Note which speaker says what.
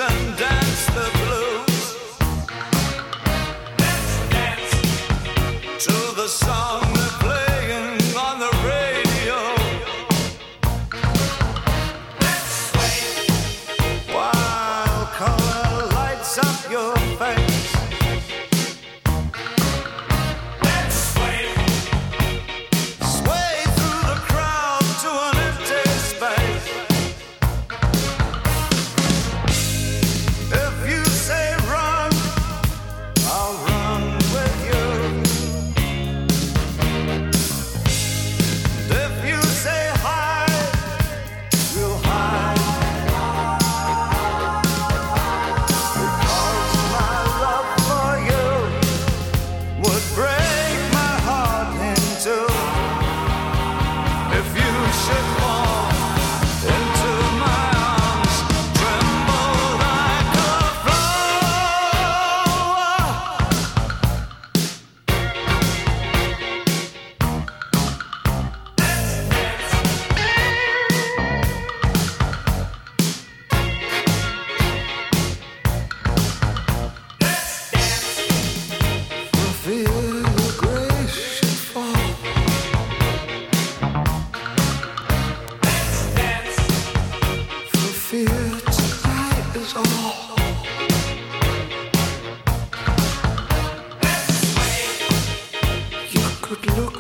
Speaker 1: and dance the blues. Let's dance to the song they're playing on the radio. Let's sway while color lights up your face. Let's sway, sway through the crowd to an empty space. If you say run, I'll run with you. If you say hide, we'll hide. Because my love for you would break my heart in two. If you should fall into my arms, tremble like a flower. For fear your grace should fall. For fear tonight is all. You could look